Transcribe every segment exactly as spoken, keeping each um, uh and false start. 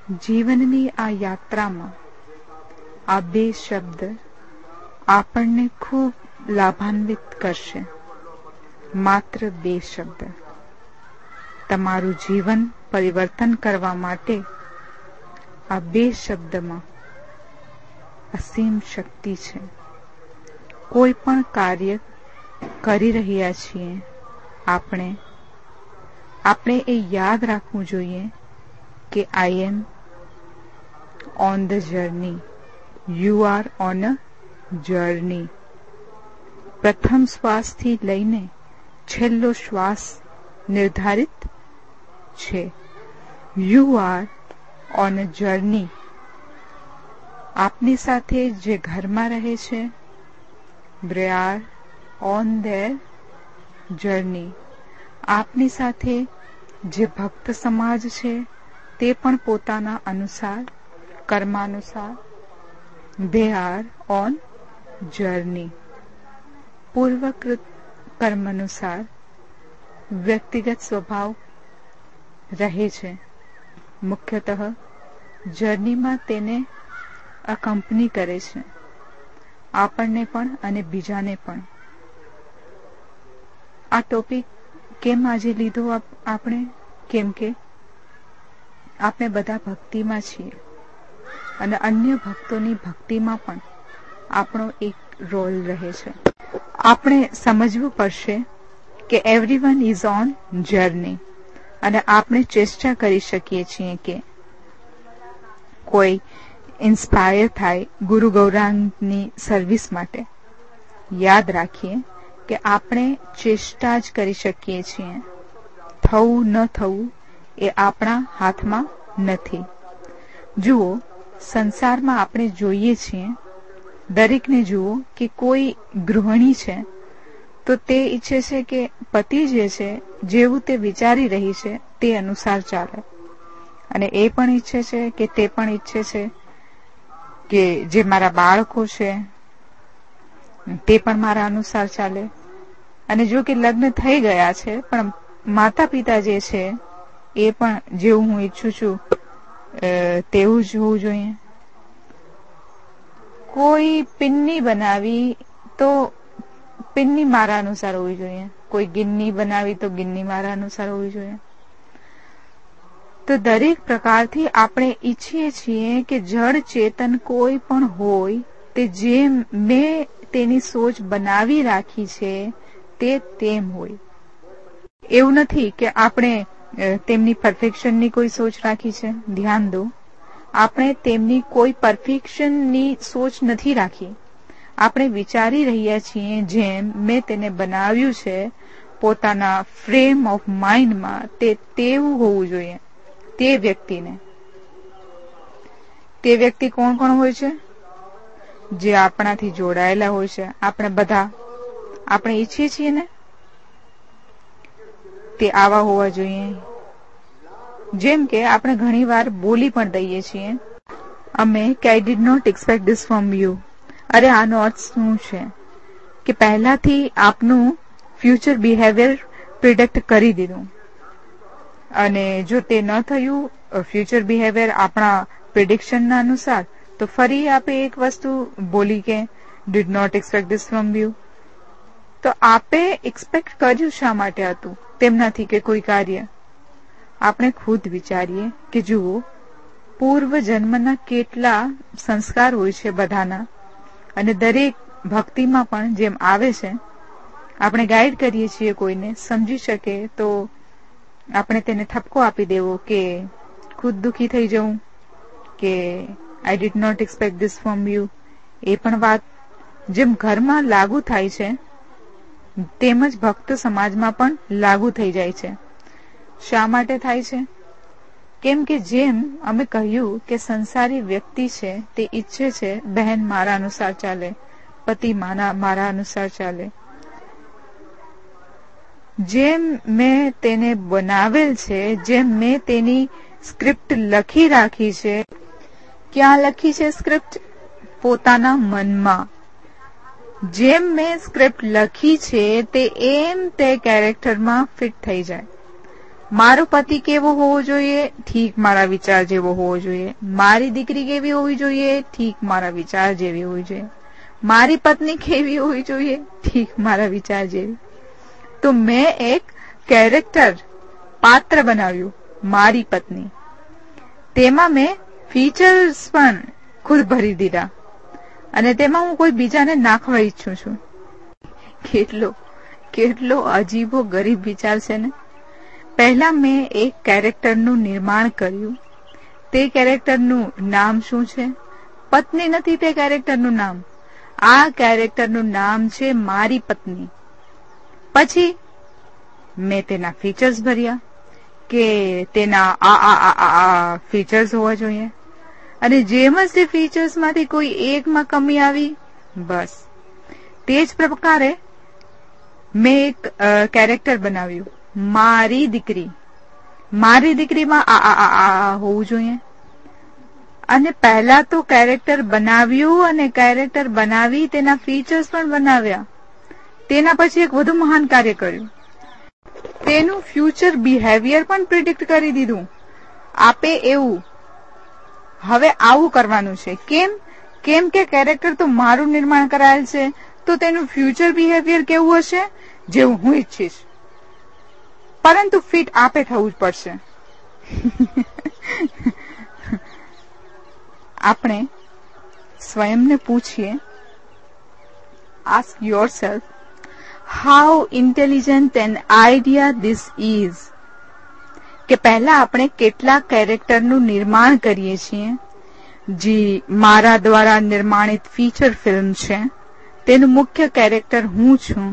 જીવનની આ યાત્રામાં આ બે શબ્દ આપણને ખૂબ લાભાન્વિત કરશે. માત્ર બે શબ્દ. તમારું જીવન પરિવર્તન કરવા માટે આ બે શબ્દમાં અસીમ શક્તિ છે. કોઈ પણ કાર્ય કરી રહ્યા છીએ આપણે આપણે એ યાદ રાખવું જોઈએ કે I am on the journey. You are on a journey. પ્રથમ શ્વાસથી લઈને છેલ્લો શ્વાસ નિર્ધારિત છે. You are on a journey. આપની સાથે જે ઘરમાં રહે છે they are on their journey. આપની સાથે જે ભક્ત સમાજ છે તે પણ પોતાના અનુસાર કર્માનુસાર they are on journey. પૂર્વકૃત કર્મ અનુસાર વ્યક્તિગત સ્વભાવ રહે છે. મુખ્યતઃ જર્નીમાં તેને અકમ્પની કરે છે, આપણને પણ અને બીજાને પણ. આ ટોપિક કેમ આજે લીધો આપણે? કેમ કે આપણે બધા ભક્તિમાં છીએ અને અન્ય ભક્તોની ભક્તિમાં પણ આપણો એક રોલ રહે છે. આપણે સમજવું પડશે કે એવરીવન ઇઝ ઓન જર્ની અને આપણે ચેષ્ટા કરી શકીએ છીએ કે કોઈ ઇન્સ્પાયર થાય ગુરુ ગૌરાંગની સર્વિસ માટે. યાદ રાખીએ કે આપણે ચેષ્ટા જ કરી શકીએ છીએ. થવું ન થવું એ આપણા હાથમાં નથી. જુઓ, સંસારમાં આપણે જોઈએ છીએ, દરેકને જુઓ કે કોઈ ગૃહિણી છે તો તે ઈચ્છે છે કે પતિ જે છે જેવું તે વિચારી રહી છે તે અનુસાર ચાલે, અને એ પણ ઈચ્છે છે કે તે પણ ઈચ્છે છે કે જે મારા બાળકો છે તે પણ મારા અનુસાર ચાલે. અને જો કે લગ્ન થઈ ગયા છે પણ માતા પિતા જે છે એ પણ જેવું હું ઈચ્છું છું તેવું જ હોવું જોઈએ. કોઈ પિન્ની બનાવી તો પિન્ની મારા અનુસાર હોવી જોઈએ, કોઈ ગિન્ની બનાવી તો ગિન્ની મારા અનુસાર હોવી જોઈએ. તો દરેક પ્રકારથી આપણે ઈચ્છીએ છીએ કે જડ ચેતન કોઈ પણ હોય તે જે મેં તેની સોચ બનાવી રાખી છે તે તેમ હોય. એવું નથી કે આપણે તેમની પરફેક્શનની કોઈ સોચ રાખી છે. ધ્યાન દો, આપણે તેમની કોઈ પરફેક્શનની સોચ નથી રાખી. આપણે વિચારી રહ્યા છીએ જેમ મેં તેને બનાવ્યું છે પોતાના ફ્રેમ ઓફ માઇન્ડમાં તે તેવું હોવું જોઈએ તે વ્યક્તિને. તે વ્યક્તિ કોણ કોણ હોય છે? જે આપણાથી જોડાયેલા હોય છે. આપણે બધા આપણે ઈચ્છીએ છીએ ને તે આવા હોવા જોઈએ. જેમ કે આપણે ઘણી વાર બોલી પણ દઈએ છીએ અમે કે I did not expect this from you. અરે આનો અર્થ શું છે કે પહેલાથી આપનું ફ્યુચર બિહેવિયર પ્રિડિક્ટ કરી દીધું, અને જો તે ન થયું ફ્યુચર બિહેવિયર આપણા પ્રિડિક્શનના અનુસાર, તો ફરી આપે એક વસ્તુ બોલી કે did not expect this from you. તો આપે એક્સપેક્ટ કર્યું શા માટે હતું તેમનાથી કે કોઈ કાર્ય? આપણે ખુદ વિચારીએ કે જુઓ, પૂર્વ જન્મના કેટલા સંસ્કાર હોય છે બધાના, અને દરેક ભક્તિમાં પણ જેમ આવે છે આપણે ગાઈડ કરીએ છીએ કોઈને સમજી શકે તો આપણે તેને ઠપકો આપી દેવો કે ખુદ દુઃખી થઈ જવું કે I did not expect this from you. એ પણ વાત જેમ ઘરમાં લાગુ થાય છે તેમજ ભક્ત સમાજમાં પણ લાગુ થઈ જાય છે. શા માટે થાય છે? કેમ કે જેમ અમે કહ્યું કે સંસારી વ્યક્તિ છે તે ઈચ્છે છે બહેન મારા અનુસાર ચાલે, પતિ મારા અનુસાર ચાલે. જેમ મેં તેને બનાવેલ છે, જેમ મેં તેની સ્ક્રિપ્ટ લખી રાખી છે. ક્યાં લખી છે સ્ક્રિપ્ટ? પોતાના મનમાં. જેમ મેં સ્ક્રિપ્ટ લખી છે તે એમ તે કેરેક્ટરમાં ફિટ થઈ જાય. મારો પતિ કેવો હોવો જોઈએ? ઠીક મારા વિચાર જેવો હોવો જોઈએ. મારી દીકરી કેવી હોવી જોઈએ? ઠીક મારા વિચાર જેવી હોવી જોઈએ. મારી પત્ની કેવી હોવી જોઈએ? ઠીક મારા વિચાર જેવી. તો મેં એક કેરેક્ટર પાત્ર બનાવ્યું, મારી પત્ની. તેમાં મેં ફીચર્સ પણ ખુદ ભરી દીધા અને તેમાં હું કોઈ બીજાને નાખવા ઈચ્છું છું. કેટલો કેટલો અજીબો ગરીબ વિચાર છે ને. પહેલા મેં એક કેરેક્ટરનું નિર્માણ કર્યું. તે કેરેક્ટરનું નામ શું છે? પત્ની નથી તે કેરેક્ટરનું નામ. આ કેરેક્ટરનું નામ છે મારી પત્ની. પછી મેં તેના ફીચર્સ ભર્યા કે તેના આ આ આ આ ફીચર્સ હોવા જોઈએ અને જેમ જ તે ફીચર્સમાંથી કોઈ એકમાં કમી આવી, બસ તે જ પ્રકારે મેં એક કેરેક્ટર બનાવ્યું, મારી દીકરી. મારી દીકરીમાં આ આ આ આ હોવું જોઈએ. અને પહેલા તો કેરેક્ટર બનાવ્યું અને કેરેક્ટર બનાવી તેના ફીચર્સ પણ બનાવ્યા. તેના પછી એક વધુ મહાન કાર્ય કર્યું, તેનું ફ્યુચર બિહેવિયર પણ પ્રિડિક્ટ કરી દીધું. આપે એવું હવે આવું કરવાનું છે. કેમ? કેમ કે કેરેક્ટર તો મારું નિર્માણ કરાયેલ છે, તો તેનું ફ્યુચર બિહેવિયર કેવું હશે? જેવું હું ઈચ્છીશ. પરંતુ ફિટ આપે થવું જ પડશે. આપણે સ્વયંને પૂછીએ, ask yourself how intelligent an idea this is. કે પહેલા આપણે કેટલા કેરેક્ટરનું નિર્માણ કરીએ છીએ. જે મારા દ્વારા નિર્માણિત ફીચર ફિલ્મ છે, તેનું મુખ્ય કેરેક્ટર હું છું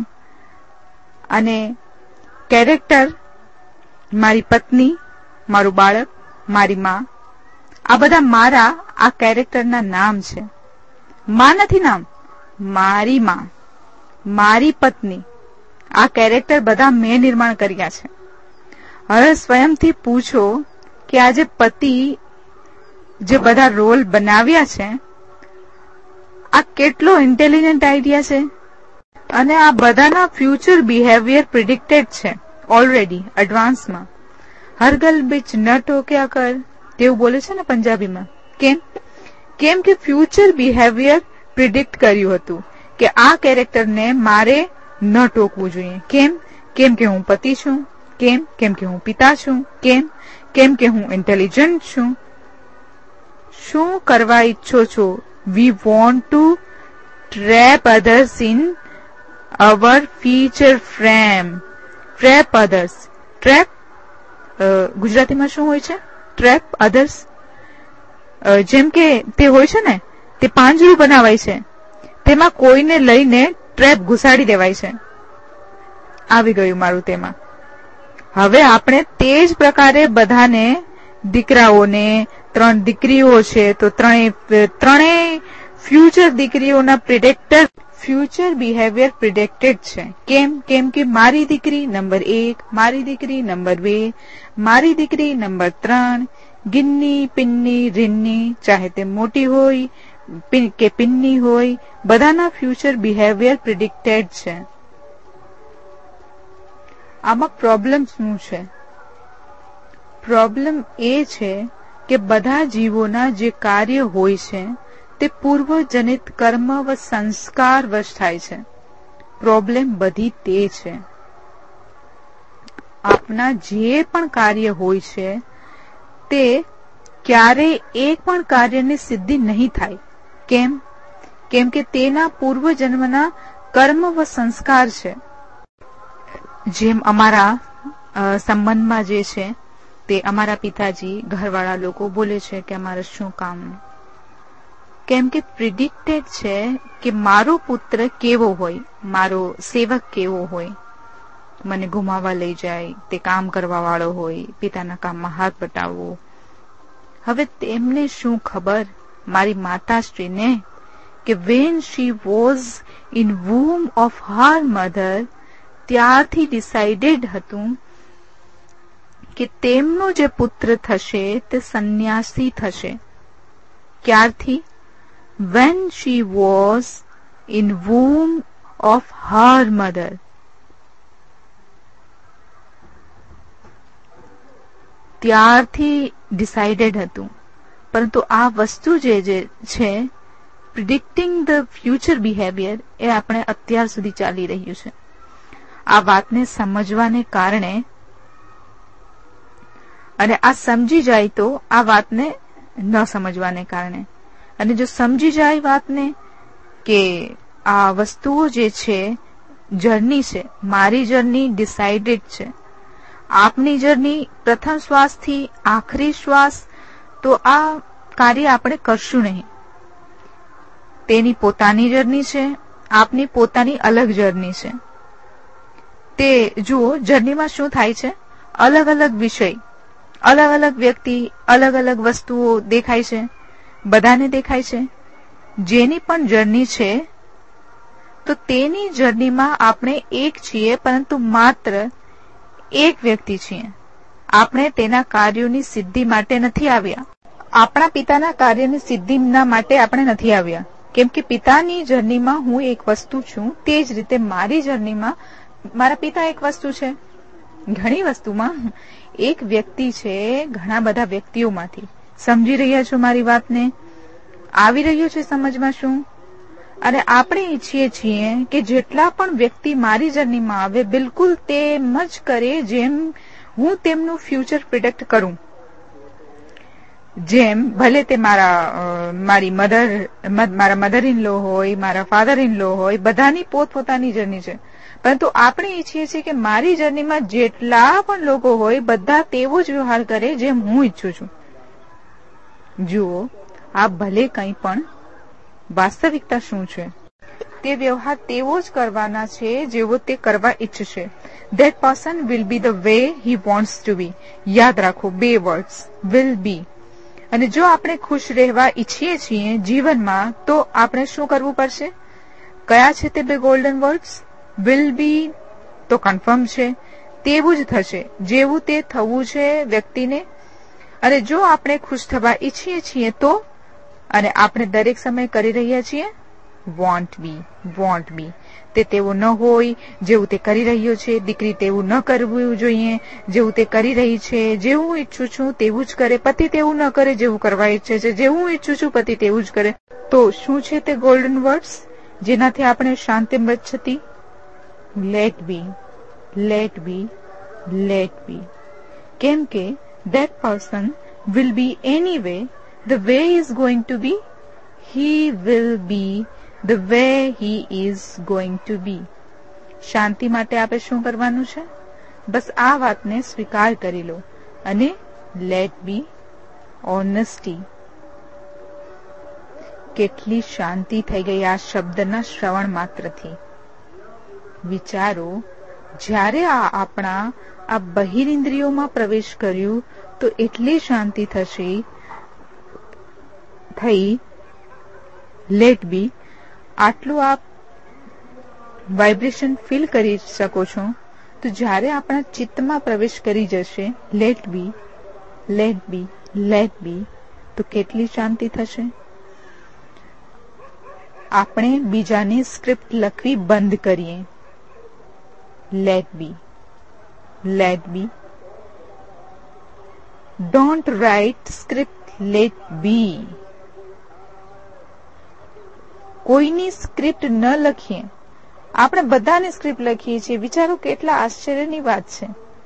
અને કેરેક્ટર મારી પત્ની, મારું બાળક, મારી માં, આ બધા મારા આ કેરેક્ટરના નામ છે. માં નથી નામ, મારી માં, મારી પત્ની, આ કેરેક્ટર બધા મેં નિર્માણ કર્યા છે. હવે સ્વયંથી પૂછો કે આ જે પતિ જે બધા રોલ બનાવ્યા છે, આ કેટલો ઇન્ટેલિજન્ટ આઈડિયા છે અને આ બધાના ફ્યુચર બિહેવિયર પ્રિડિક્ટેડ છે ઓલરેડી એડવાન્સમાં. હરગલ બીચ ન ટોક્યા કર, તેવું બોલે છે ને પંજાબીમાં. કેમ? કેમ કે ફ્યુચર બિહેવિયર પ્રિડિક્ટ કર્યું હતું કે આ કેરેક્ટરને મારે ન ટોકવું જોઈએ. કેમ? કેમ કે હું પતિ છું. કેમ? કેમ કે હું પિતા છું. કેમ? કેમ કે હું ઇન્ટેલિજન્ટ છું. શું કરવા ઈચ્છો છો? We want to trap others in our feature frame. Trap others. Trap ગુજરાતીમાં શું હોય છે? Trap others. જેમ કે તે હોય છે ને, તે પાંજરું બનાવાય છે, તેમાં કોઈને લઈને ટ્રેપ ઘુસાડી દેવાય છે. આવી ગયું મારું તેમાં. હવે આપણે તે જ પ્રકારે બધાને, દીકરાઓને, ત્રણ દીકરીઓ છે તો ત્રણેય ત્રણેય ફ્યુચર દીકરીઓના પ્રિડિક્ટર ફ્યુચર બિહેવિયર પ્રિડિક્ટેડ છે. કેમ? કેમ કે મારી દીકરી નંબર એક, મારી દીકરી નંબર બે, મારી દીકરી નંબર ત્રણ, ગિન્ની, પિન્ની, રીન્ની, ચાહે તે મોટી હોય કે પિન્ની હોય, બધાના ફ્યુચર બિહેવિયર પ્રિડિક્ટેડ છે. આમાં પ્રોબ્લેમ શું છે? પ્રોબ્લેમ એ છે કે બધા જીવોના જે કાર્ય હોય છે તે પૂર્વજનિત કર્મ વ સંસ્કાર વશ થાય છે. પ્રોબ્લેમ બધી તે છે. આપના જે પણ કાર્ય હોય છે તે ક્યારેય એક પણ કાર્યની સિદ્ધિ નહીં થાય. કેમ? કેમ કે તેના પૂર્વજન્મના કર્મ વ સંસ્કાર છે. જેમ અમારા સંબંધમાં જે છે તે અમારા પિતાજી, ઘરવાળા લોકો બોલે છે કે અમારે શું કામ. કેમ કે પ્રિડિક્ટેડ છે કે મારો પુત્ર કેવો હોય, મારો સેવક કેવો હોય, મને ઘુમાવા લઈ જાય, તે કામ કરવા વાળો હોય, પિતાના કામમાં હાથ બટાવવો. હવે તેમને શું ખબર, મારી માતાશ્રીને, કે when she was in womb of her mother, ત્યારથી ડિસાઇડેડ હતું કે તેમનો જે પુત્ર થશે તે સંન્યાસી થશે. ક્યારથી? When she was in womb of her mother. ત્યારથી ડિસાઇડેડ હતું, પરંતુ આ વસ્તુ જે છે પ્રિડિક્ટિંગ ધ ફ્યુચર બિહેવિયર એ આપણે અત્યાર સુધી ચાલી રહ્યું છે. આ વાતને સમજવાને કારણે અને આ સમજી જાય તો આ વાતને ન સમજવાને કારણે, અને જો સમજી જાય વાતને કે આ વસ્તુઓ જે છે જર્ની છે, મારી જર્ની ડિસાઇડેડ છે, આપની જર્ની પ્રથમ શ્વાસથી આખરી શ્વાસ, તો આ કાર્ય આપણે કરશું નહીં. તેની પોતાની જર્ની છે, આપની પોતાની અલગ જર્ની છે. તે જુઓ, જર્નીમાં શું થાય છે, અલગ અલગ વિષય, અલગ અલગ વ્યક્તિ, અલગ અલગ વસ્તુઓ દેખાય છે, બધાને દેખાય છે. જેની પણ જર્ની છે તો તેની જર્નીમાં આપણે એક છીએ, પરંતુ માત્ર એક વ્યક્તિ છીએ. આપણે તેના કાર્યોની સિદ્ધિ માટે નથી આવ્યા. આપણા પિતાના કાર્યની સિદ્ધિના માટે આપણે નથી આવ્યા, કેમ કે પિતાની જર્નીમાં હું એક વસ્તુ છું, તે જ રીતે મારી જર્નીમાં મારા પિતા એક વસ્તુ છે. ઘણી વસ્તુમાં એક વ્યક્તિ છે ઘણા બધા વ્યક્તિઓમાંથી. સમજી રહ્યા છો મારી વાતને? આવી રહ્યું છે સમજમાં શું? અને આપણે ઈચ્છીએ છીએ કે જેટલા પણ વ્યક્તિ મારી જર્નીમાં આવે બિલકુલ તેમ જ કરે જેમ હું તેમનું ફ્યુચર પ્રિડિક્ટ કરું. જેમ ભલે તે મારા મારી મધર મારા મધર ઇન લો હોય, મારા ફાધર ઇન લો હોય, બધાની પોતપોતાની જર્ની છે, પરંતુ આપણે ઈચ્છીએ છીએ કે મારી જર્નીમાં જેટલા પણ લોકો હોય બધા તેવો જ વ્યવહાર કરે જેમ હું ઈચ્છું છું. જુઓ, આ ભલે કંઈ પણ વાસ્તવિકતા શું છે, તે વ્યવહાર તેવો જ કરવાના છે જેવો તે કરવા ઈચ્છશે. That person will be the way he wants to be. યાદ રાખો બે વર્ડ્સ, વિલ બી. અને જો આપણે ખુશ રહેવા ઈચ્છીએ છીએ જીવનમાં, તો આપણે શું કરવું પડશે? કયા છે તે બે ગોલ્ડન વર્ડ્સ? વિલ બી તો કન્ફર્મ છે, તેવું જ થશે જેવું તે થવું છે વ્યક્તિને. અને જો આપણે ખુશ થવા ઈચ્છીએ છીએ તો, અને આપણે દરેક સમય કરી રહ્યા છીએ વોન્ટ બી, વોન્ટ બી. તે તેવું ન હોય જેવું તે કરી રહ્યો છે. દીકરી તેવું ન કરવું જોઈએ જેવું તે કરી રહી છે. જેવું હું ઈચ્છું છું તેવું જ કરે. પતિ તેવું ન કરે જેવું કરવા ઈચ્છે છે. જેવું હું ઈચ્છું છું પતિ તેવું જ કરે. તો શું છે તે ગોલ્ડન વર્ડ્સ જેનાથી આપણે શાંતિ મૃચ્છતિ? Let be, let be, let be. કેમ કે that person will be anyway the way he is going to be. He will be the way he is going to be. શાંતિ માટે આપણે શું કરવાનું છે? બસ આ વાતને સ્વીકાર કરી લો અને લેટ બી ઓનેસ્ટી. કેટલી શાંતિ થઈ ગઈ આ શબ્દના શ્રવણ માત્રથી. વિચારો, જ્યારે આ આપણા આ બહિરિન્દ્રિયોમાં પ્રવેશ કર્યું તો એટલી શાંતિ થશે થઈ. Let be. આટલું આપ વાઇબ્રેશન ફીલ કરી શકો છો. તો જ્યારે આપણા ચિત્તમાં પ્રવેશ કરી જશે let be, let be, let be, તો કેટલી શાંતિ થશે. આપણે બીજાની સ્ક્રિપ્ટ લખવી બંધ કરીએ. Let be, let be. Don't write script, let be. કોઈની સ્ક્રિપ્ટ ન લખીએ. આપણે બધાની સ્ક્રિપ્ટ લખીએ છીએ. વિચારો કેટલા આશ્ચર્યની વાત છે.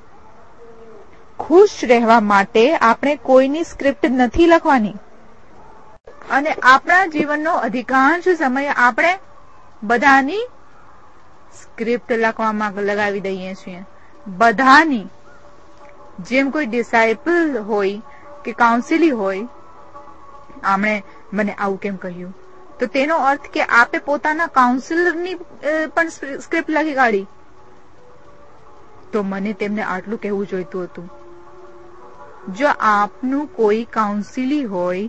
ખુશ રહેવા માટે આપણે કોઈની સ્ક્રિપ્ટ નથી લખવાની. અને આપણા જીવનનો અધિકાંશ સમય આપણે બધાની સ્ક્રિપ્ટ લખવામાં લગાવી દઈએ છીએ. બધાની. જેમ કોઈ ડિસાઇપલ હોય કે કાઉન્સિલી હોય, આમણે મને આવું કેમ કહ્યું, તો તેનો અર્થ કે આપે પોતાના કાઉન્સિલરની પણ સ્ક્રિપ્ટ લખી કાઢી. તો મને તેમને આટલું કહેવું જોઈતું હતું. જો આપનું કોઈ કાઉન્સિલી હોય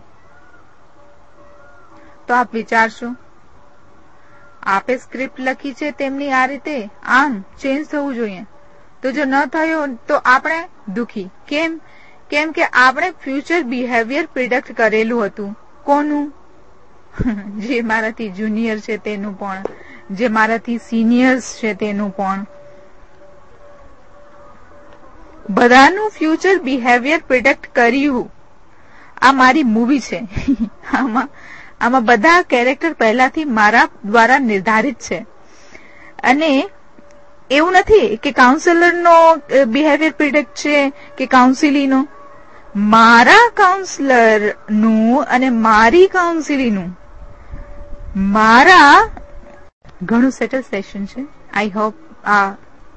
તો આપ વિચારશો, આપે સ્ક્રિપ્ટ લખી છે તેમની આ રીતે આમ ચેન્જ થવું જોઈએ, તો જો ન થયો તો આપણે દુખી. કેમ? કેમ કે આપણે ફ્યુચર બિહેવિયર પ્રિડિક્ટ કરેલું હતું. કોનું? જે મારાથી જુનિયર છે તેનું પણ, જે મારાથી સિનિયર્સ છે તેનું પણ. બધાનું ફ્યુચર બિહેવિયર પ્રિડિક્ટ કર્યું. આ મારી મૂવી છે. આમાં આમાં બધા કેરેક્ટર પહેલાથી મારા દ્વારા નિર્ધારિત છે. અને એવું નથી કે કાઉન્સેલરનો બિહેવિયર પ્રિડિક્ટ છે કે કાઉન્સિલીનો. મારા કાઉન્સલરનું અને મારી કાઉન્સિલીનું મારા ઘણું સેટલ સેશન છે. આઈ હોપ આ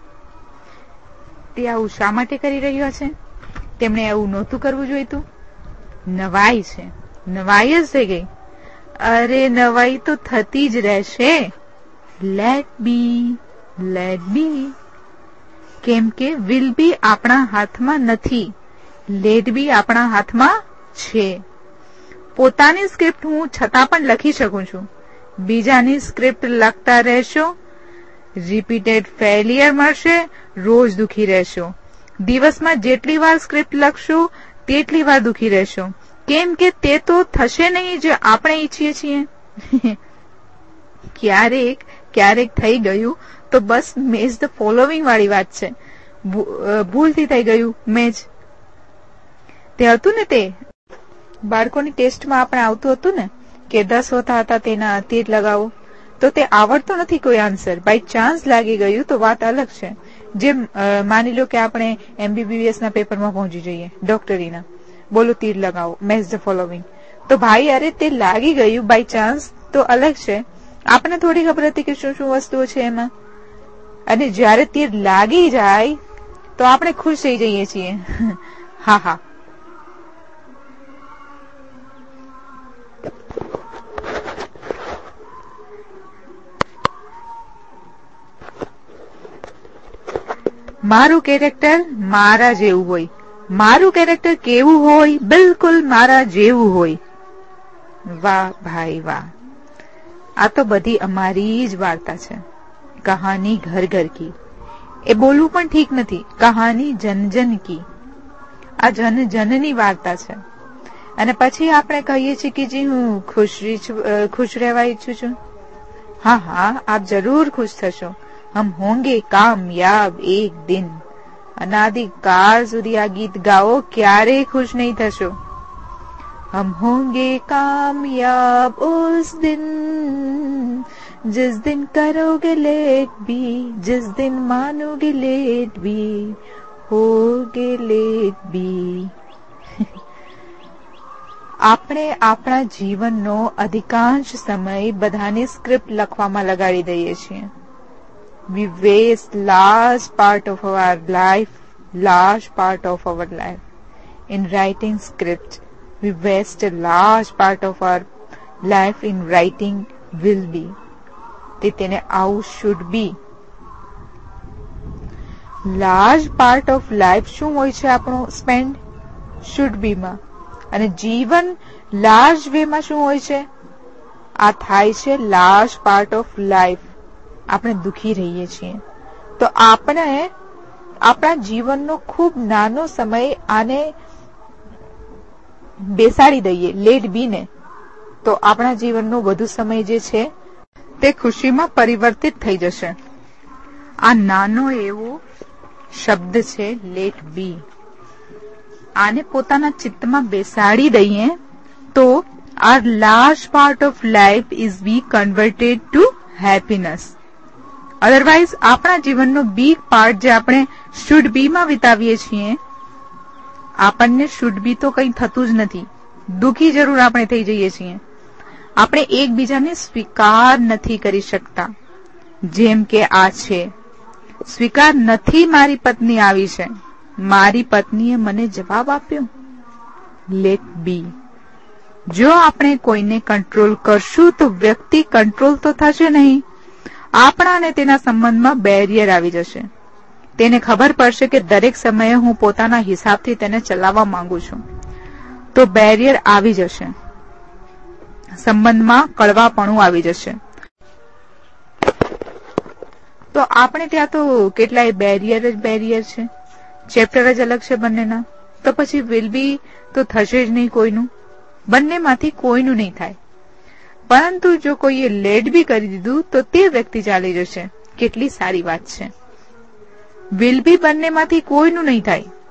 તે આવું શા માટે કરી રહ્યા છે? તેમણે એવું નહોતું કરવું જોઈતું. નવાઈ છે, નવાઈ જ થઈ ગઈ. અરે નવાઈ તો થતી જ રહેશે. Let be, let be. કેમ કે વિલ બી આપણા હાથમાં નથી, લેટ બી આપણા હાથમાં છે. પોતાની સ્ક્રિપ્ટ હું છતાં પણ લખી શકું છું. બીજાની સ્ક્રિપ્ટ લખતા રહેશો, રિપીટેડ ફેલિયર મળશે, રોજ દુખી રહેશો. દિવસમાં જેટલી વાર સ્ક્રિપ્ટ લખશો તેટલી વાર દુખી રહેશો. કેમ કે તે તો થશે નહીં જે આપણે ઈચ્છીએ છીએ. ક્યારેક ક્યારેક થઈ ગયું તો બસ મેચ ધ ફોલોવિંગ વાળી વાત છે. ભૂલથી થઈ ગયું મેચ. તે હતું ને તે બાળકોની ટેસ્ટમાં આપણે આવતું હતું ને કે દસ હોતા હતા તેના તીર લગાવો. તો તે આવડતો નથી કોઈ આન્સર, બાય ચાન્સ લાગી ગયું તો વાત અલગ છે. જેમ માની લો કે આપણે એમબીબીએસ ના પેપરમાં પહોંચી જઈએ, ડોક્ટરીના, બોલો તીર લગાવો, મેચ ધ ફોલોવિંગ. તો ભાઈ અરે તે લાગી ગયું બાય ચાન્સ તો અલગ છે. આપણને થોડી ખબર હતી કે શું શું વસ્તુઓ છે એમાં. અને જયારે તીર લાગી જાય તો આપણે ખુશ થઈ જઈએ છીએ. હા હા મારું કેરેક્ટર મારા જેવું હોય. મારું કેરેક્ટર કેવું હોય? બિલકુલ મારા જેવું હોય. વાહ ભાઈ વાહ. આ તો બધી અમારી જ વાર્તા છે. કહાની ઘર ઘર કી. એ બોલવું પણ ઠીક નથી. કહાની જન જન કી. આ જન જનની વાર્તા છે. અને પછી આપણે કહીએ છીએ કે જી હું ખુશ ખુશ રહેવા ઈચ્છું છું. હા હા આપ જરૂર ખુશ થશો. હમ હોંગે કામયાબ એક દિન. અનાદિકાળ સુધી આ ગીત ગાઓ, ક્યારેય ખુશ નહીં થશો. હમ હોંગે કામયાબ ઉસ દિન जिस दिन करोगे लेट भी, जिस दिन मानोगे लेट भी, होगे लेट भी. આપણે આપણા જીવનનો અધિકાંશ સમય બધાની સ્ક્રિપ્ટ લખવામાં લગાડી દઈએ છીએ. We waste large part of our life, large part of our life in writing script. We waste a large part of our life in writing will be. તે તેને આવું should be. Large part of life શું હોય છે આપણો spend? Should be માં. અને જીવન લાર્જ વે માં શું હોય છે? આ થાય છે લાર્જ પાર્ટ ઓફ લાઈફ. આપણે દુખી રહીએ છીએ તો આપણે આપણા જીવનનો ખૂબ નાનો સમય આને બેસાડી દઈએ, લેટ બી ને, તો આપણા જીવનનો વધુ સમય જે છે તે ખુશીમાં પરિવર્તિત થઈ જશે. આ નાનો એવો શબ્દ છે લેટ બી. આને પોતાના ચિત્તમાં બેસાડી દઈએ તો our large part of life is be converted to happiness. Otherwise આપણા જીવનનો બી પાર્ટ જે આપણે શુડ બી માં વિતાવીએ છીએ, આપણને શુડ બી તો કંઈ થતું જ નથી. દુખી જરૂર આપણે થઈ જઈએ છીએ. આપણે એકબીજાને સ્વીકાર નથી કરી શકતા. જેમ કે આ છે, સ્વીકાર નથી મારી પત્ની આવી છે, મારી પત્નીએ મને જવાબ આપ્યો. Let be. જો આપણે કોઈને કંટ્રોલ કરશું તો વ્યક્તિ કંટ્રોલ તો થશે નહીં. આપણા અને તેના સંબંધમાં બેરિયર આવી જશે. તેને ખબર પડશે કે દરેક સમયે હું પોતાના હિસાબથી તેને ચલાવવા માંગુ છું, તો બેરિયર આવી જશે. સંબંધમાં કડવાપણું આવી જશે. તો આપણે ત્યાં તો કેટલાય બેરિયર જ બેરિયર છે, ચેપ્ટર જ અલગ છે બંનેના. તો પછી વિલ બી તો થશે જ નહીં કોઈનું. બંનેમાંથી કોઈનું નહીં થાય. પરંતુ જો કોઈએ લેટ બી કરી દીધું તો તે વ્યક્તિ ચાલી જશે. કેટલી સારી વાત છે. વિલ બી બંનેમાંથી કોઈનું નહીં થાય.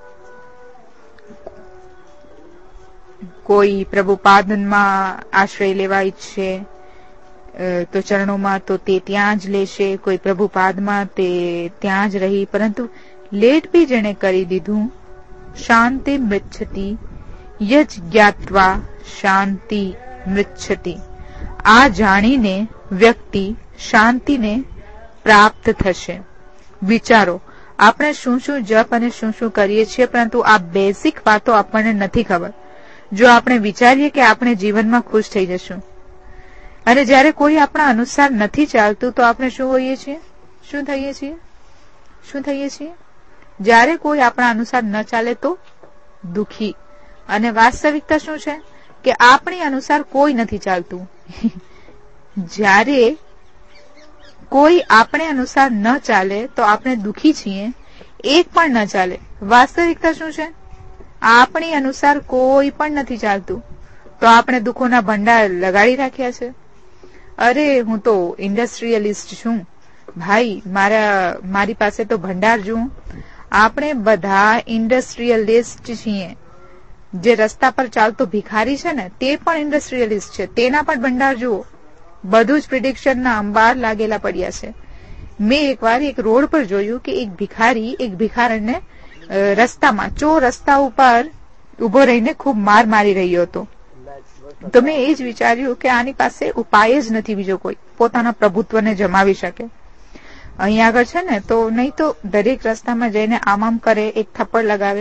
કોઈ પ્રભુપાદમાં આશ્રય લેવા ઈચ્છે તો ચરણોમાં તો તે ત્યાં જ લેશે, કોઈ પ્રભુપાદમાં તે ત્યાં જ રહી, પરંતુ લેટ બી જેણે કરી દીધું શાંતિ મૃચ્છતિ યજ જ્ઞાત્વા શાંતિ મૃચ્છતિ. આ જાણીને વ્યક્તિ શાંતિને પ્રાપ્ત થશે. વિચારો, આપણે શું શું જપ અને શું શું કરીએ છીએ, પરંતુ આ બેઝિક વાતો આપણને નથી ખબર. જો આપણે વિચારીએ કે આપણે જીવનમાં ખુશ થઈ જશું, અને જયારે કોઈ આપણા અનુસાર નથી ચાલતું તો આપણે શું હોઈએ છીએ, શું થઈએ છીએ, શું થઈએ છીએ? જયારે કોઈ આપણા અનુસાર ન ચાલે તો દુખી. અને વાસ્તવિકતા શું છે કે આપણી અનુસાર કોઈ નથી ચાલતું. જ્યારે કોઈ આપણે અનુસાર ન ચાલે તો આપણે દુખી છીએ, એક પણ ન ચાલે. વાસ્તવિકતા શું છે? આપણી અનુસાર કોઈ પણ નથી ચાલતું તો આપણે દુઃખોના ભંડાર લગાડી રાખ્યા છે. અરે હું તો ઇન્ડસ્ટ્રીયલિસ્ટ છું ભાઈ, મારા મારી પાસે તો ભંડાર જુઓ. આપણે બધા ઇન્ડસ્ટ્રીયલિસ્ટ છીએ. જે રસ્તા પર ચાલતો ભિખારી છે ને તે પણ ઇન્ડસ્ટ્રીયલિસ્ટ છે, તેના પણ ભંડાર જુઓ. બધું જ પ્રિડિક્શનના અંબાર લાગેલા પડ્યા છે. મેં એકવાર એક રોડ પર જોયું કે એક ભિખારી એક ભિખારણને રસ્તામાં ચો રસ્તા ઉપર ઉભો રહીને ખૂબ માર મારી રહ્યો હતો. તો મેં એ જ વિચાર્યું કે આની પાસે ઉપાય જ નથી બીજો કોઈ પોતાના પ્રભુત્વને જમાવી શકે. અહીં આગળ છે ને તો નહીં તો દરેક રસ્તામાં જઈને આમ આમ કરે, એક થપ્પડ લગાવે.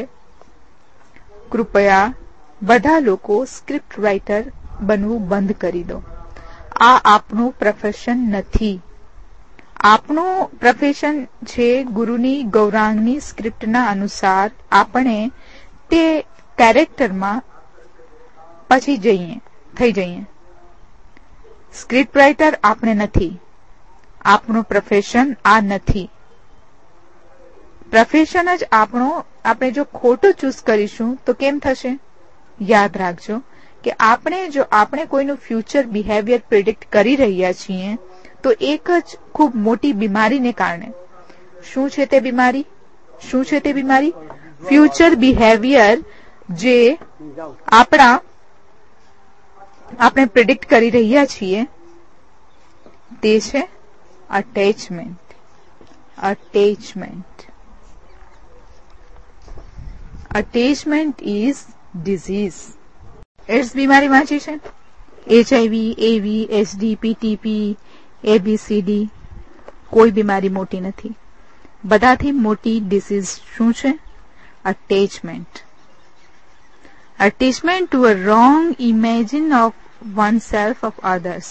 કૃપયા બધા લોકો સ્ક્રિપ્ટ રાઇટર બનવું બંધ કરી દો. આ આપણું પ્રોફેશન નથી. આપણું પ્રોફેશન છે ગુરુની ગૌરાંગની સ્ક્રિપ્ટના અનુસાર આપણે તે કેરેક્ટરમાં પછી જઈએ થઈ જઈએ. સ્ક્રિપ્ટ રાઇટર આપણે નથી. આપણું પ્રોફેશન આ નથી. પ્રોફેશન જ આપણો. આપણે જો ખોટું ચૂઝ કરીશું તો કેમ થશે? યાદ રાખજો કે આપણે જો આપણે કોઈનું ફ્યુચર બિહેવિયર પ્રિડિક્ટ કરી રહ્યા છીએ તો એક જ ખૂબ મોટી બીમારીને કારણે. શું છે તે બીમારી? શું છે તે બીમારી? ફ્યુચર બિહેવિયર જે આપણા આપણે પ્રિડિક્ટ કરી રહ્યા છીએ તે છે attachment. Attachment attachment is disease. AIDS બીમારી વાંચી છે? એચઆઈવી, એવી, એસડી, પીટીપી, એબીસીડી. કોઈ બીમારી મોટી નથી. બધાથી મોટી ડિસીઝ શું છે? Attachment. Attachment to a wrong imagine of oneself of others.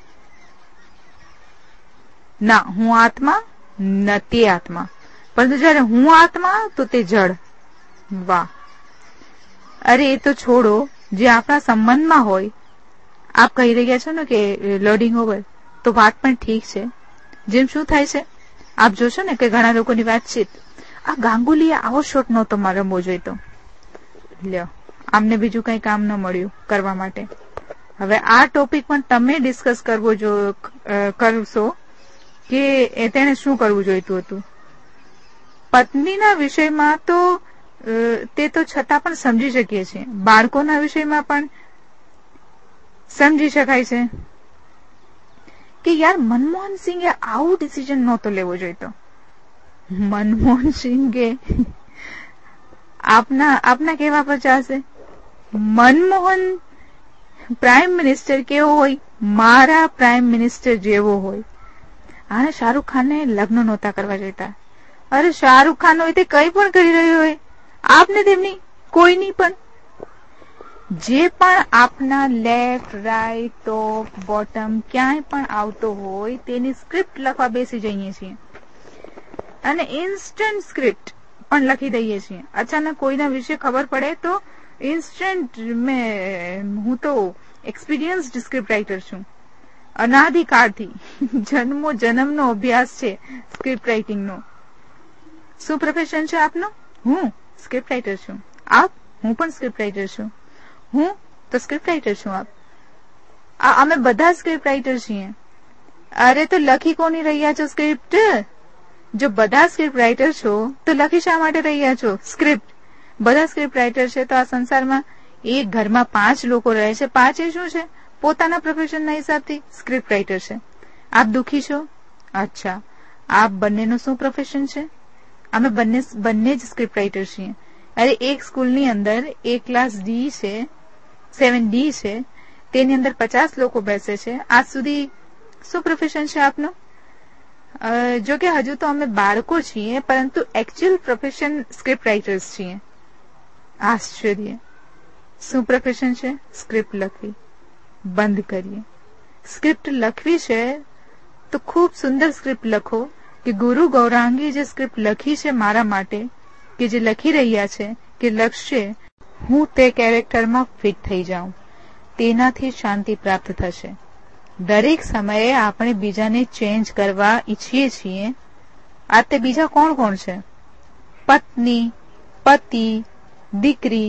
ના, હું આત્મા નથી આત્મા, પરંતુ જયારે હું આત્મા તો તે જડ. વાહ! અરે એ તો છોડો, જે આપણા સંબંધમાં હોય. આપ કહી રહ્યા છો ને કે લોડિંગ ઓવર, તો વાત પણ ઠીક છે. જેમ શું થાય છે આપ જોશો ને કે ઘણા લોકોની વાતચીત, આ ગાંગુલીએ આવો શોટ નહોતો રમવો જોઈતો. લ્યો, આમને બીજું કઈ કામ ન મળ્યું કરવા માટે. હવે આ ટોપિક પણ તમે ડિસ્કસ કરવો જો કરશો કે તેને શું કરવું જોઈતું હતું. પત્નીના વિષયમાં તો તે તો છતાં પણ સમજી શકીએ છીએ. બાળકોના વિષયમાં પણ સમજી શકાય છે કે યાર મનમોહન સિંઘે આવું ડિસિઝન નહોતો લેવો જોઈતો. મનમોહન સિંઘે આપના આપના કેવા પર ચાલશે? મનમોહન પ્રાઇમ મિનિસ્ટર કેવો હોય? મારા પ્રાઇમ મિનિસ્ટર જેવો હોય. આને શાહરૂખ ખાનને લગ્ન નહોતા કરવા જોઈતા. અરે શાહરૂખ ખાન હોય તે કઈ પણ કરી રહ્યો હોય, આપને તેમની કોઈની પણ જે પણ આપના લેફ્ટ, રાઈટ, ટોપ, બોટમ ક્યાંય પણ આવતો હોય તેની સ્ક્રિપ્ટ લખવા બેસી જઈએ છીએ અને ઇન્સ્ટન્ટ સ્ક્રિપ્ટ પણ લખી દઈએ છીએ. અચાનક કોઈના વિશે ખબર પડે તો ઇન્સ્ટન્ટ મેં હું તો એક્સપિરિયન્સ્ડ સ્ક્રિપ્ટ રાઇટર છું. અનાદિકાળથી જન્મો જન્મનો અભ્યાસ છે સ્ક્રિપ્ટ રાઇટિંગનો. શું પ્રોફેશન છે આપનું? હું સ્ક્રિપ્ટ રાઇટર છું. આપ? હું પણ સ્ક્રિપ્ટ રાઇટર છું. હું તો સ્ક્રિપ્ટ રાઇટર છું. આપ? અમે બધા સ્ક્રિપ્ટ રાઇટર છીએ. અરે તો લખી કોની રહ્યા છો સ્ક્રિપ્ટ? જો બધા સ્ક્રિપ્ટ રાઇટર છો તો લખી શા માટે રહ્યા છો સ્ક્રિપ્ટ? બધા સ્ક્રિપ્ટ રાઇટર છે તો આ સંસારમાં એક ઘરમાં પાંચ લોકો રહે છે, પાંચ એ શું છે? પોતાના પ્રોફેશનના હિસાબથી સ્ક્રિપ્ટ રાઇટર છે. આપ દુખી છો? અચ્છા, આપ બંનેનું શું પ્રોફેશન છે? અમે બંને બંને જ સ્ક્રિપ્ટ રાઇટર છીએ. અરે એક સ્કૂલની અંદર એક ક્લાસ ડી છે, સેવન ડી છે, તેની અંદર પચાસ લોકો બેસે છે. આજ સુધી શું પ્રોફેશન છે આપનું? જો કે હજુ તો અમે બાળકો છીએ, પરંતુ એકચ્યુઅલ પ્રોફેશન સ્ક્રિપ્ટ રાઇટર્સ છીએ. આશ્ચર્ય! શું પ્રોફેશન છે? સ્ક્રિપ્ટ લખવી. બંધ કરીએ. સ્ક્રિપ્ટ લખવી છે તો ખૂબ સુંદર સ્ક્રિપ્ટ લખો કે ગુરુ ગૌરાંગી જે સ્ક્રિપ્ટ લખી છે મારા માટે, કે જે લખી રહ્યા છે, કે લખશે, હું તે કેરેક્ટરમાં ફિટ થઈ જાઉં. તેનાથી શાંતિ પ્રાપ્ત થશે. દરેક સમયે આપણે બીજાને ચેન્જ કરવા ઈચ્છીએ છીએ. આ તે બીજા કોણ કોણ છે? પત્ની, પતિ, દીકરી.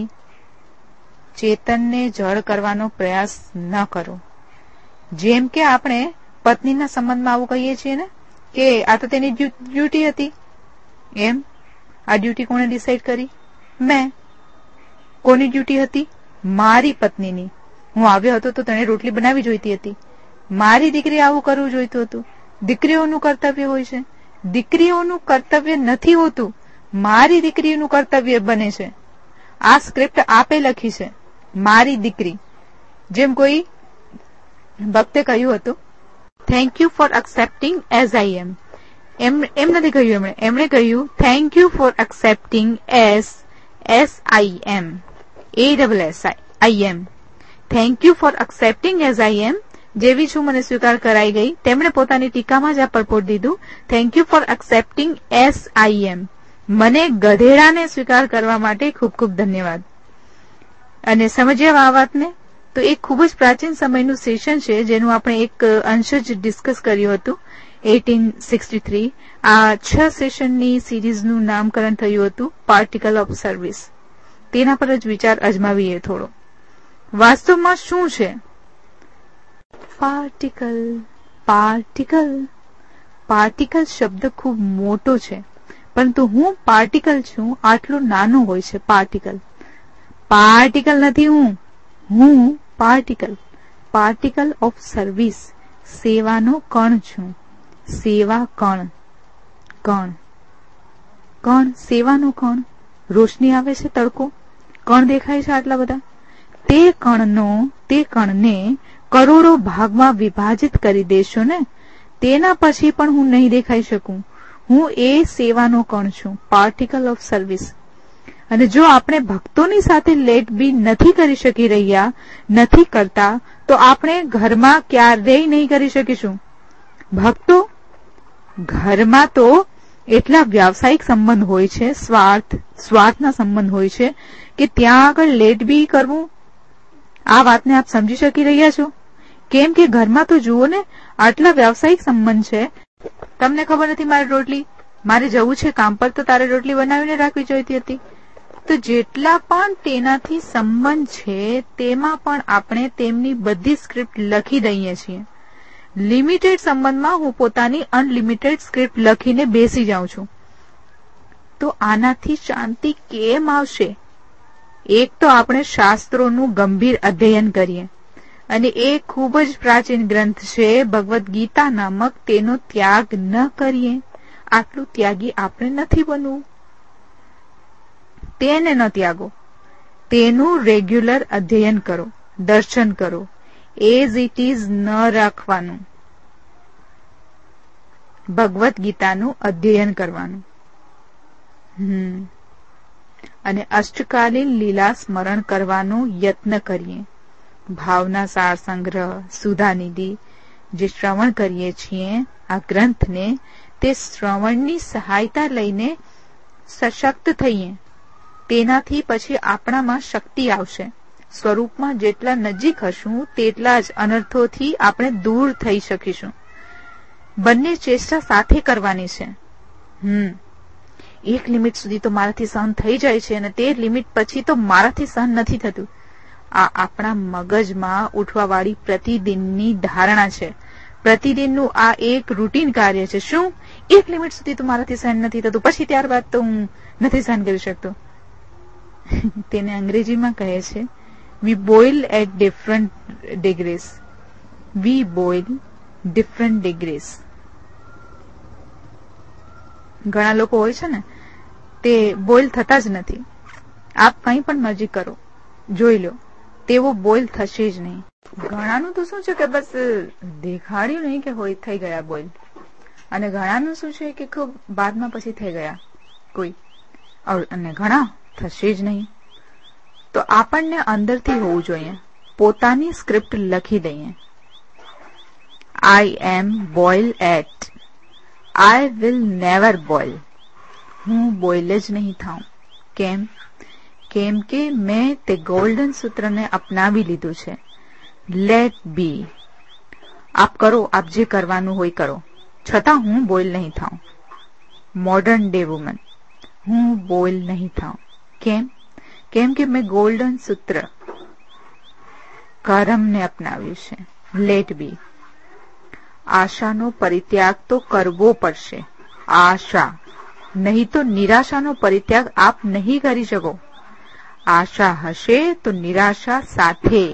ચેતનને જડ કરવાનો પ્રયાસ ન કરો. જેમ કે આપણે પત્નીના સંબંધમાં આવું કહીએ છીએ ને કે આ તો તેની ડ્યુટી હતી. એમ આ ડ્યુટી કોણે ડિસાઈડ કરી? મેં. કોની ડ્યુટી હતી? મારી પત્નીની. હું આવ્યો હતો તો તેણે રોટલી બનાવી જોઈતી હતી. મારી દીકરી આવું કરવું જોઈતું હતું. દીકરીઓનું કર્તવ્ય હોય છે. દીકરીઓનું કર્તવ્ય નથી હોતું, મારી દીકરીનું કર્તવ્ય બને છે. આ સ્ક્રિપ્ટ આપે લખી છે, મારી દીકરી. જેમ કોઈ ભક્તે કહ્યું હતું, thank you for accepting as I am. એમ એમ નથી કહ્યું એમણે એમણે કહ્યું thank you for accepting as S I M A double S I M. Thank you for accepting as I am. જેવી છું મને સ્વીકાર કરાઈ ગઈ. તેમણે પોતાની ટીકામાં જ આ પરપોટ દીધું, thank you for accepting as I am. મને ગધેડાને સ્વીકાર કરવા માટે ખૂબ ખૂબ ધન્યવાદ. અને સમજ્યા આ વાતને તો એક ખૂબ જ પ્રાચીન સમયનું સેશન છે જેનું આપણે એક અંશ જ ડિસ્કસ કર્યું હતું એટીન સિક્સટી થ્રી. આ છ સેશનની સિરીઝનું નામકરણ થયું હતું પાર્ટિકલ ઓફ સર્વિસ. તેના પર જ વિચાર અજમાવીએ થોડો. વાસ્તવમાં શું છે પાર્ટિકલ? પાર્ટિકલ પાર્ટિકલ શબ્દ ખૂબ મોટો છે, પરંતુ હું પાર્ટિકલ છું આટલું નાનું હોય છે. પાર્ટિકલ પાર્ટિકલ નથી હું હું પાર્ટિકલ પાર્ટિકલ ઓફ સર્વિસ. સેવાનો કણ છું. સેવા કણ કણ કણ સેવાનો કણ. રોશની આવે છે, તડકો, કણ દેખાય છે આટલા બધા. તે કણનો તે કણને કરોડો ભાગમાં વિભાજિત કરી દેશો ને, તેના પછી પણ હું નહીં દેખાઈ શકું. હું એ સેવાનો કણ છું, પાર્ટિકલ ઓફ સર્વિસ. અને જો આપણે ભક્તોની સાથે લેટ બી નથી કરી શકી રહ્યા, નથી કરતા, તો આપણે ઘરમાં ક્યારેય નહીં કરી શકીશું. ભક્તો ઘરમાં તો એટલા વ્યાવસાયિક સંબંધ હોય છે, સ્વાર્થ સ્વાર્થના સંબંધ હોય છે કે ત્યાં આગળ લેટ બી કરવું. આ વાતને આપ સમજી શકી રહ્યા છો? કેમ કે ઘરમાં તો જુઓ ને, આટલા વ્યાવસાયિક સંબંધ છે. તમને ખબર નથી મારી રોટલી, મારે જવું છે કામ પર, તો તારે રોટલી બનાવીને રાખવી જોઈતી હતી. તો જેટલા પણ તેનાથી સંબંધ છે તેમાં પણ આપણે તેમની બધી સ્ક્રિપ્ટ લખી દઈએ છીએ. લિમિટેડ સંબંધમાં હું પોતાની અનલિમિટેડ સ્ક્રિપ્ટ લખીને બેસી જાઉં છું. તો આનાથી શાંતિ કેમ આવશે? એક તો આપણે શાસ્ત્રોનું ગંભીર અધ્યયન કરીએ, અને એ ખૂબ જ પ્રાચીન ગ્રંથ છે ભગવદ્ ગીતા નામક, તેનો ત્યાગ ન કરીએ. આટલું ત્યાગી આપણે નથી બનવું. તેને ન ત્યાગો, તેનું રેગ્યુલર અધ્યયન કરો, દર્શન કરો. એઝ ઇટ ઇઝ ન રાખવાનું. ભગવદ્ ગીતાનું અધ્યયન કરવાનું. હમ અને અષ્ટકાલીન લીલા સ્મરણ કરવાનો યત્ન કરીએ. ભાવના સાર સંગ્રહ, સુધાનિધિ જે શ્રવણ કરીએ છીએ આ ગ્રંથને, તે શ્રવણની સહાયતા લઈને સશક્ત થઈએ. તેનાથી પછી આપણામાં શક્તિ આવશે. સ્વરૂપમાં જેટલા નજીક હશું તેટલા જ અનર્થોથી આપણે દૂર થઈ શકીશું. બંને ચેષ્ટા સાથે કરવાની છે. હમ એક લિમિટ સુધી તો મારાથી સહન થઈ જાય છે, અને તે લિમિટ પછી તો મારાથી સહન નથી થતું. આ આપણા મગજમાં ઉઠવાવાળી પ્રતિદિનની ધારણા છે. પ્રતિદિનનું આ એક રૂટીન કાર્ય છે. શું? એક લિમિટ સુધી તો મારાથી સહન નથી થતું, પછી ત્યારબાદ તો હું નથી સહન કરી શકતો. તેને અંગ્રેજીમાં કહે છે we boil at different degrees. We boil different degrees. ઘણા લોકો હોય છે ને તે બોઇલ થતા જ નથી. આપ કંઈ પણ મરજી કરો, જોઈ લો, તેવો બોઇલ થશે જ નહીં. ઘણાનું તો શું છે કે બસ દેખાડ્યું નહીં કે હોય થઈ ગયા બોઇલ, અને ઘણાનું શું છે કે ખૂબ બાદમાં પછી થઈ ગયા કોઈ, અને ઘણા થશે જ નહીં. તો આપણને અંદરથી હોવું જોઈએ, પોતાની સ્ક્રિપ્ટ લખી દઈએ. I am boil at, I will never boil. હું બોઇલ જ નહીં થાઉં. કેમ? કેમ કે મેં તે ગોલ્ડન સૂત્રને અપનાવી લીધું છે. Let be. આપ કરો, આપ જે કરવાનું હોય કરો, છતાં હું બોઇલ નહીં થાઉં. મોડર્ન ડે વુમન, હું બોઇલ નહીં થાઉં. કેમ? કેમ કે મેં ગોલ્ડન સૂત્ર કર્મને અપનાવ્યું છે. લેટ બી. આશાનો પરિત્યાગ તો કરવો પડશે. આશા નહીં તો નિરાશાનો પરિત્યાગ આપ નહીં કરી શકો. આશા હશે તો નિરાશા સાથે.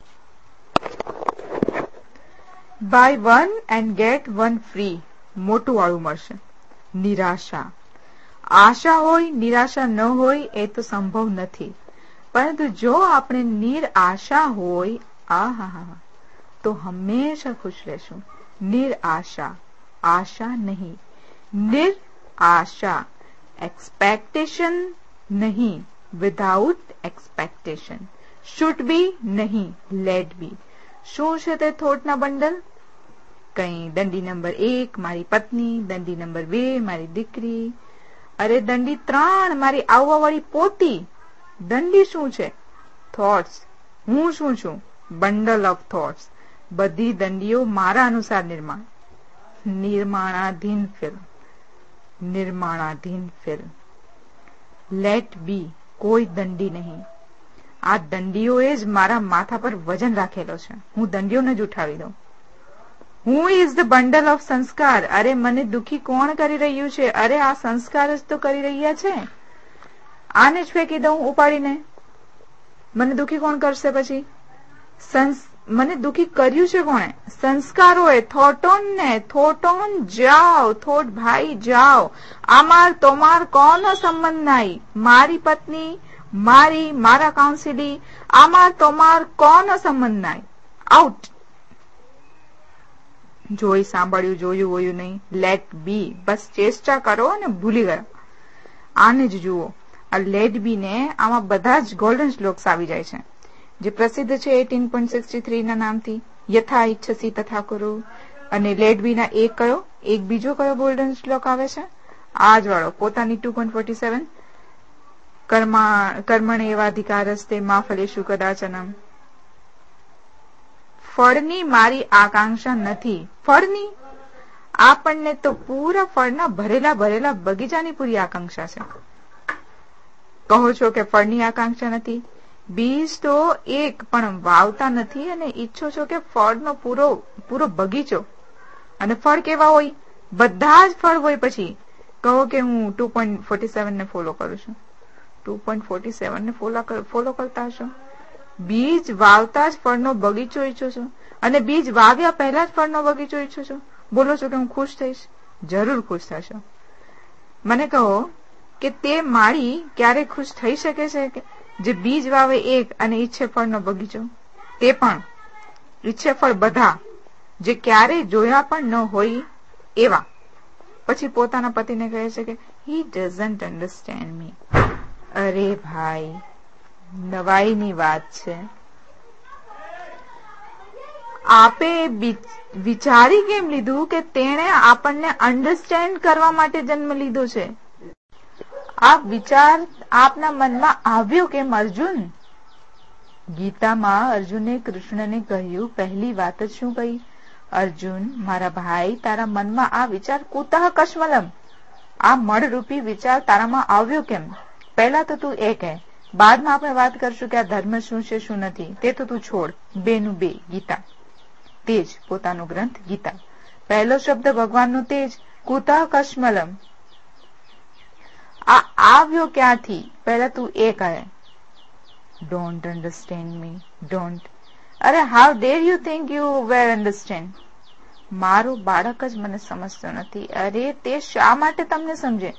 Buy one and get one free, મોટું વાળું મળશે. નિરાશા. આશા હોય નિરાશા ન હોય એ તો સંભવ નથી, પરંતુ જો આપણે નિરાશા હોય, આ હા હા તો હંમેશા ખુશ રહેશું. નિરાશા, આશા નહીં. નિરાશા, એક્સપેક્ટેશન નહીં. Without expectation. શુડ બી નહીં, લેટ બી. શું છે તે થોટના બંડલ? કઈ દંડી નંબર એક મારી પત્ની, દંડી નંબર બે મારી દીકરી, અરે દંડી ત્રણ મારી આવવા વાળી પોતી. દંડી શું છે? થોટ્સ. હું શું છું? Bundle of thoughts. બધી દંડીઓ મારા અનુસાર નિર્માણ. નિર્માણાધીન ફિલ્મ. નિર્માણાધીન ફિલ્મ. Let be. કોઈ દંડી નહીં. આ દંડીઓએ જ મારા માથા પર વજન રાખેલો છે. હું દંડીઓને જ ઉઠાવી દઉં. Who is the bundle of sanskar. અરે મને દુખી કોણ કરી રહ્યું છે? અરે આ સંસ્કાર જ તો કરી રહ્યા છે. આને જ ફેંકી દઉં ઉપાડીને. મને દુખી કોણ કરશે પછી? મને દુખી કર્યું છે કોણે? સંસ્કારોએ. થોટોન ને. થોટોન જાઓ, થોટ ભાઈ જાઓ. આમાર તોમાર કોનો સંબંધ નહીં. મારી પત્ની, મારી, મારા કાઉન્સિલી, આમાર તોમાર કોનો સંબંધ નહીં. આઉટ. જોઈ સાંભળ્યું, જોયું હોયું નહીં. લેટ બી. બસ ચેષ્ટા કરો અને ભૂલી ગયા. આને જ જુઓ. આ લેટ બી ને આમાં બધા જ ગોલ્ડન શ્લોક્સ આવી જાય છે, જે પ્રસિદ્ધ છે એટીન પોઈન્ટ સિક્સટી થ્રી ના નામથી. યથા ઈચ્છસી તથા કુરુ. અને લેટ બી ના એક કયો, એક બીજો કયો ગોલ્ડન શ્લોક આવે છે? આ જ વાળો, પોતાની ટુ પોઈન્ટ ફોર્ટી સેવન. કર્મણ એવા અધિકારસ્તે મા ફલેશુ કદાચનમ. ફળની મારી આકાંક્ષા નથી. ફળની? આપણને તો પૂરા ફળના ભરેલા ભરેલા બગીચાની પૂરી આકાંક્ષા છે. કહો છો કે ફળની આકાંક્ષા નથી. બીજ તો એક પણ વાવતા નથી અને ઈચ્છો છો કે ફળનો પૂરો પૂરો બગીચો. અને ફળ કેવા હોય? બધા જ ફળ હોય. પછી કહો કે હું ટુ પોઈન્ટ ફોર્ટી સેવન ને ફોલો કરું છું. ટુ પોઈન્ટ ફોર્ટી સેવન ને ફોલો કરતા હશો. બીજ વાવતા જ ફળનો બગીચો ઈચ્છો છો, અને બીજ વાવ્યા પહેલા જ ફળનો બગીચો ઈચ્છો છો. બોલો છો કે હું ખુશ થઈશ? જરૂર ખુશ થશો. મને કહો કે તે માળી ક્યારે ખુશ થઈ શકે છે જે બીજ વાવે એક અને ઈચ્છે ફળનો બગીચો? તે પણ ઈચ્છે ફળ બધા, જે ક્યારે જોયા પણ ન હોય એવા. પછી પોતાના પતિને કહે છે કે હી ડઝન્ટ અન્ડરસ્ટેન્ડ મી. અરે ભાઈ, નવાઈની વાત છે. આપે વિચારી કેમ લીધું કે તેણે આપણને અન્ડરસ્ટેન્ડ કરવા માટે જન્મ લીધો છે? આ વિચાર આપના મનમાં આવ્યો કેમ અર્જુન? ગીતામાં અર્જુને કૃષ્ણને કહ્યું, પહેલી વાત જ શું કહી? અર્જુન, મારા ભાઈ, તારા મનમાં આ વિચાર કુતઃ કશ્મલમ, આ મળરૂપી વિચાર તારામાં આવ્યો કેમ? પહેલા તો તું એ કહે, બાદમાં આપણે વાત કરશું કે આ ધર્મ શું છે શું નથી. તે તો તું છોડ. બેનું બે. ગીતા, તેજ, પોતાનો ગ્રંથ ગીતા. પહેલો શબ્દ ભગવાનનો તેજ, કુતઃ કશ્મલમ. આ આવ્યો ક્યાંથી? પહેલા તું એ કહે. Don't understand me, don't. અરે how dare you think you were understand. મારું બાળક જ મને સમજતો નથી. અરે તે શા માટે તમને સમજે?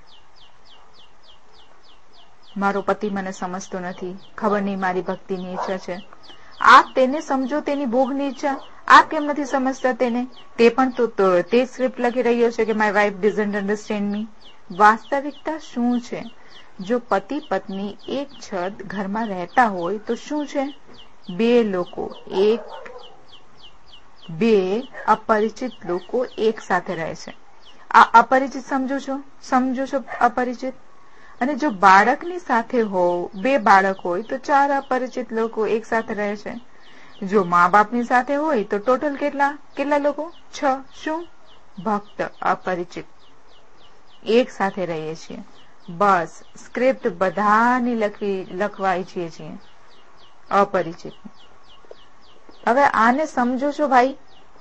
મારો પતિ મને સમજતો નથી, ખબર નહીં મારી ભક્તિની ઈચ્છા છે. આપ તેને સમજો, તેની ભોગની ઈચ્છા. આપ કેમ નથી સમજતા તેને? તે પણ તો તે સ્ક્રિપ્ટ લખી રહ્યો છે કે my wife doesn't understand me. વાસ્તવિકતા શું છે? જો પતિ પત્ની એક છત ઘરમાં રહેતા હોય તો શું છે? બે લોકો, એક બે અપરિચિત લોકો એક સાથે રહે છે. આ અપરિચિત સમજો છો? સમજો છો અપરિચિત? અને જો બાળકની સાથે હો, બે બાળક હોય તો ચાર અપરિચિત લોકો એક સાથે રહે છે. જો મા બાપની સાથે હોય તો ટોટલ કેટલા કેટલા લોકો? છ. શું? ભક્ત અપરિચિત એક સાથે રહીએ છીએ. બસ સ્ક્રિપ્ટ બધાની લખવી લખવાય છીએ અપરિચિત. હવે આને સમજો છો ભાઈ?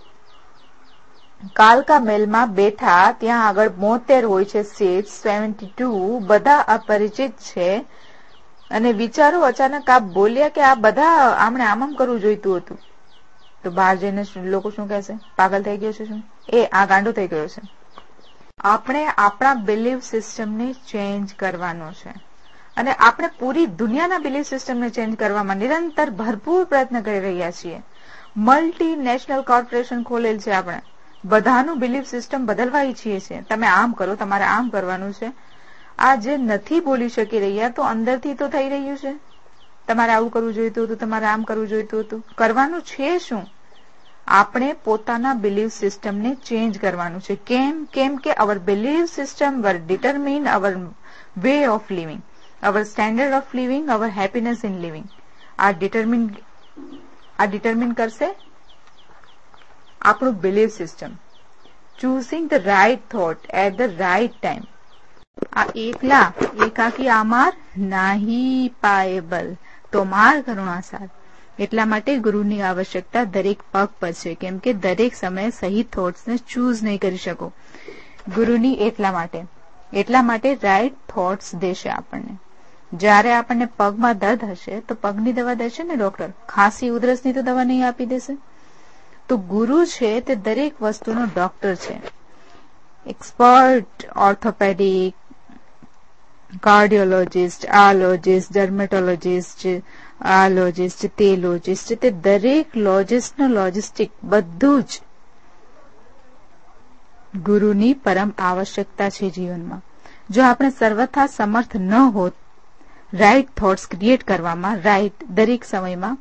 કાલકા મેલમાં બેઠા ત્યાં આગળ બોતેર હોય છે સીટ, સેવન્ટી ટુ બધા અપરિચિત છે. અને વિચારો અચાનક આપ બોલ્યા કે આ બધા આમણે આમ આમ કરવું જોઈતું હતું, તો બહાર જઈને લોકો શું કહેશે? પાગલ થઈ ગયો છે, શું એ આ ગાંડો થઈ ગયો છે. આપણે આપણા બિલીફ સિસ્ટમને ચેન્જ કરવાનો છે અને આપણે પૂરી દુનિયાના બિલીફ સિસ્ટમને ચેન્જ કરવામાં નિરંતર ભરપૂર પ્રયત્ન કરી રહ્યા છીએ. મલ્ટીનેશનલ કોર્પોરેશન ખોલેલ છે, આપણે બધાનું બિલીફ સિસ્ટમ બદલવા ઈચ્છીએ છીએ. તમે આમ કરો, તમારે આમ કરવાનું છે. આ જે નથી બોલી શકી રહ્યા તો અંદરથી તો થઈ રહ્યું છે. તમારે આવું કરવું જોઈતું હતું, તમારે આમ કરવું જોઈતું હતું. કરવાનું છે શું? આપણે પોતાના બિલીફ સિસ્ટમને ચેન્જ કરવાનું છે. કેમ? કેમ કે our belief system were determine our way of living, our standard of living, our happiness in living. આ ડિટરમિન આ ડિટરમિન કરશે આપણું belief system. Choosing the right thought at the right time. આ એકલા એકાકી આમાર નાહી પાયેબલ તો માર કરુણાસાર. એટલા માટે ગુરુની આવશ્યકતા દરેક પગ પર છે, કેમ કે દરેક સમયે સહી થોટ્સને ચૂઝ નહીં કરી શકો. ગુરુની એટલા માટે એટલા માટે રાઇટ થોટ્સ દેશે આપણને. જયારે આપણને પગમાં દર્દ હશે તો પગની દવા દેશે ને ડોક્ટર, ખાંસી ઉધરસની તો દવા નહીં આપી દેશે. તો ગુરુ છે તે દરેક વસ્તુનો ડોક્ટર છે. એક્સપર્ટ ઓર્થોપેડિક, કાર્ડિયોલોજિસ્ટ, આલોજિસ્ટ, ડર્મેટોલોજિસ્ટ, આલોજિસ્ટ, તેલોજિસ્ટ, તે દરેક લોજિસ્ટનો લોજિસ્ટિક બધું જ ગુરુની પરમ આવશ્યકતા છે જીવનમાં. જો આપણે સર્વથા સમર્થ ન હોત રાઇટ થોટ્સ ક્રિએટ કરવામાં રાઇટ દરેક સમયમાં,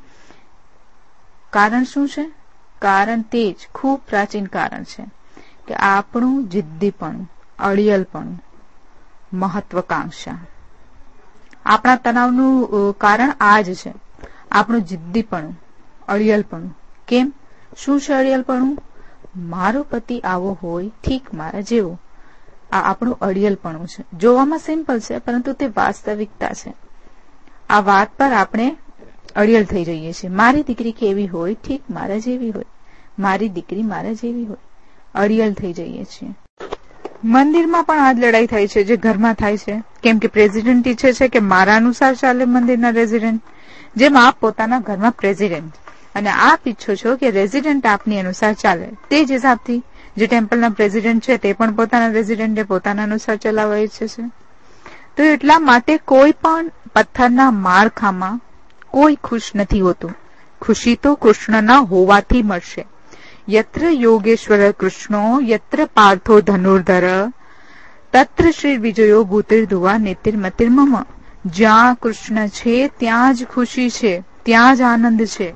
કારણ શું છે? કારણ તે જ ખૂબ પ્રાચીન કારણ છે કે આપણું જિદ્દીપણું, અડિયલપણું, મહત્વકાંક્ષા. આપણા તણાવનું કારણ આ જ છે, આપણું જિદ્દીપણું, અડિયલપણું. કેમ? શું છે અડિયલપણું? મારો પતિ આવો હોય, ઠીક મારા જેવો. આ આપણું અડિયલપણું છે. જોવામાં સિમ્પલ છે પરંતુ તે વાસ્તવિકતા છે. આ વાત પર આપણે અડિયલ થઈ જઈએ છીએ. મારી દીકરી કેવી હોય, ઠીક મારા જેવી હોય. મારી દીકરી મારા જેવી હોય, અડિયલ થઈ જઈએ છીએ. મંદિરમાં પણ આ જ લડાઈ થાય છે જે ઘરમાં થાય છે. કેમ કે પ્રેસિડેન્ટ ઈચ્છે છે કે મારા અનુસાર ચાલે મંદિરના રેઝિડેન્ટ, જેમ આપ પોતાના ઘરમાં પ્રેસિડેન્ટ, અને આપ ઈચ્છો છો કે રેઝિડેન્ટ આપની અનુસાર ચાલે. તે જ હિસાબથી જે ટેમ્પલના પ્રેસિડેન્ટ છે તે પણ પોતાના રેઝિડેન્ટને પોતાના અનુસાર ચલાવવા ઈચ્છે છે. તો એટલા માટે કોઈ પણ પથ્થરના માળખામાં કોઈ ખુશ નથી હોતું. ખુશી તો કૃષ્ણના હોવાથી મળશે. યત્ર યોગેશ્વર કૃષ્ણો યત્ર પાર્થો ધનુર્ધર તત્ર શ્રી વિજયો ભૂતિર્ધુવા નીતિર્મતિર્મમ. જ્યાં કૃષ્ણ છે ત્યાં જ ખુશી છે, ત્યાં જ આનંદ છે,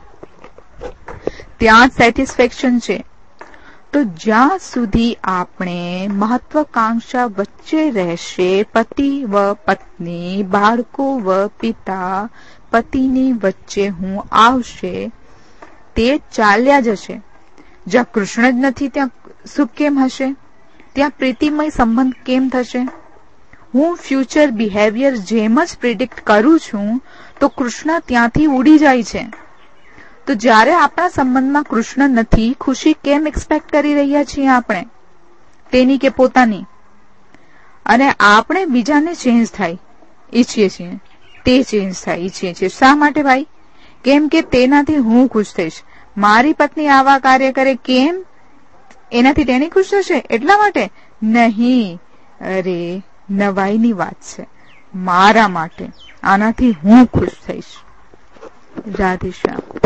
ત્યાં જ સેટિસ્ફેક્શન છે. તો જ્યાં સુધી આપણે મહત્વકાંક્ષા વચ્ચે રહેશે, પતિ વ પત્ની, બાળકો વ પિતા, પતિની વચ્ચે હું આવશે, તે ચાલ્યા જશે. જ્યાં કૃષ્ણ જ નથી ત્યાં સુખ કેમ હશે? ત્યાં પ્રીતિમય સંબંધ કેમ થશે? હું ફ્યુચર બિહેવિયર જેમ જ પ્રિડિક્ટ કરું છું તો કૃષ્ણ ત્યાંથી ઉડી જાય છે. તો જ્યારે આપણા સંબંધમાં કૃષ્ણ નથી, ખુશી કેમ એક્સપેક્ટ કરી રહ્યા છીએ આપણે, તેની કે પોતાની? અને આપણે બીજાને ચેન્જ થાય ઈચ્છીએ છીએ. તે ચેન્જ થાય ઈચ્છીએ છીએ. શા માટે ભાઈ? કેમ કે તેનાથી હું ખુશ થઈશ. મારી પત્ની આવા કાર્ય કરે કેમ? એનાથી તેની ખુશ થશે એટલા માટે નહીં. અરે નવાઈની વાત છે. મારા માટે આનાથી હું ખુશ થઈશ. રાધે શ્યામ.